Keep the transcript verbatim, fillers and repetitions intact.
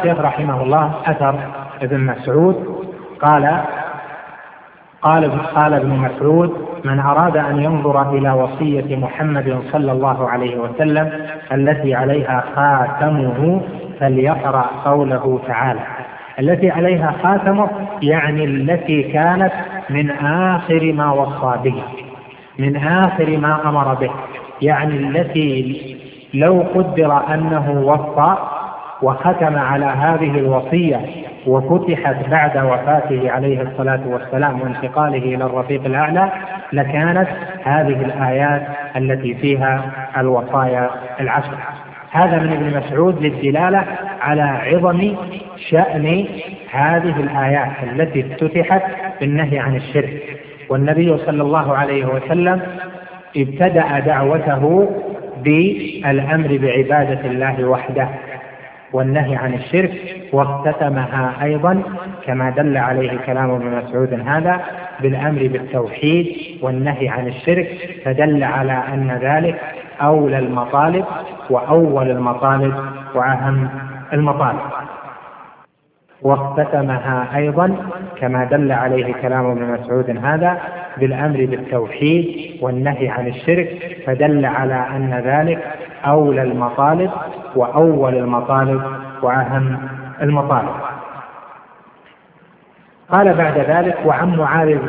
الشيخ رحمه الله أثر ابن مسعود قال قال قال ابن مسعود: من أراد أن ينظر إلى وصية محمد صلى الله عليه وسلم التي عليها خاتمه فليقرأ قوله تعالى. التي عليها خاتمه يعني التي كانت من آخر ما وصى به، من آخر ما أمر به، يعني التي لو قدر أنه وصى وختم على هذه الوصية وفتحت بعد وفاته عليه الصلاة والسلام وانتقاله إلى الرفيق الأعلى لكانت هذه الآيات التي فيها الوصايا العشر. هذا من ابن مسعود للدلالة على عظم شأن هذه الآيات التي افتتحت بالنهي عن الشرك. والنبي صلى الله عليه وسلم ابتدأ دعوته بالأمر بعبادة الله وحده والنهي عن الشرك، واختتمها أيضا كما دل عليه كلام ابن مسعود هذا بالأمر بالتوحيد والنهي عن الشرك، فدل على أن ذلك أولى المطالب وأول المطالب وأهم المطالب. واختتمها أيضا كما دل عليه كلام ابن مسعود هذا بالأمر بالتوحيد والنهي عن الشرك، فدل على أن ذلك أولى المطالب وأول المطالب وأهم المطالب. قال بعد ذلك: وعن معاذ